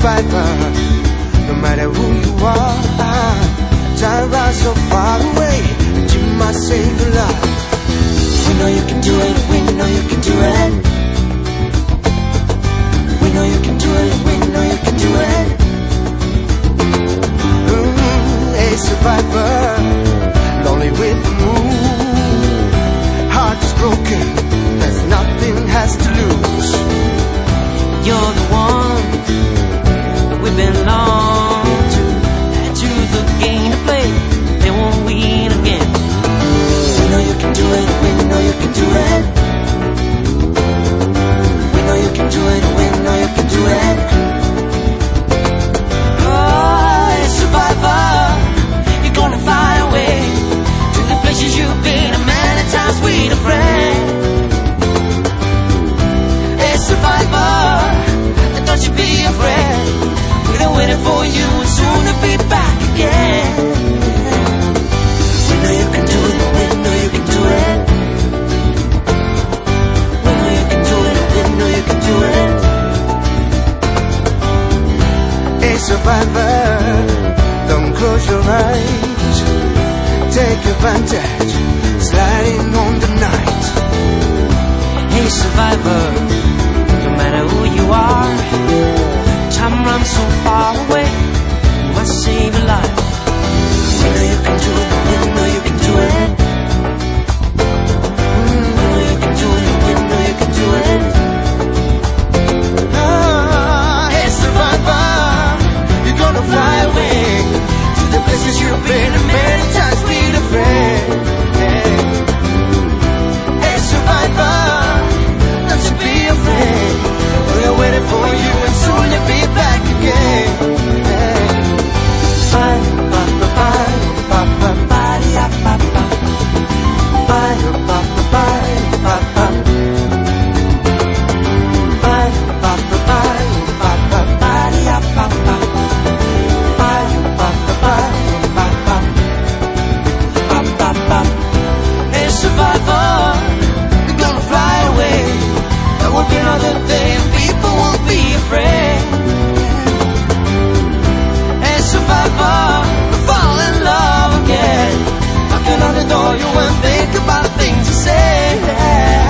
survivor. No matter who you are, time runs so far away, but you must save your life. We know you can do it, we know you can do it. We know you can do it, we know you can do it. A survivor, lonely with the moon. Heart is broken, there's nothing has to lose. You're the one that we belong to. Add to the game to play, they won't win again. We know you can do it, we know you can do it. We know you can do it, we know you can do it. Oh, survivor, you're gonna fly away to the places you've been a many times with a friend. Hey, survivor, don't you be afraid. We're waiting for you and soon to be back again. We know you can do it, we know you can do it. We know you can do it, we know you can do it. A survivor, don't close your eyes. Take advantage, sliding on the night. Hey, survivor, no matter who you are, time runs so far away, you must save a life. We know you can do it, we know you can do it. We know you can do it, we know you can do it. Hey, survivor, you're gonna fly away to the places you've been many times with a friend. Hey, survivor, don't you be afraid. We're waiting for you and soon you'll be back again. Hey, survivor, you're gonna fly away. There will be another day and people won't be afraid. Hey, survivor, fall in love again. Knocking on the door, you won't think about the things you say.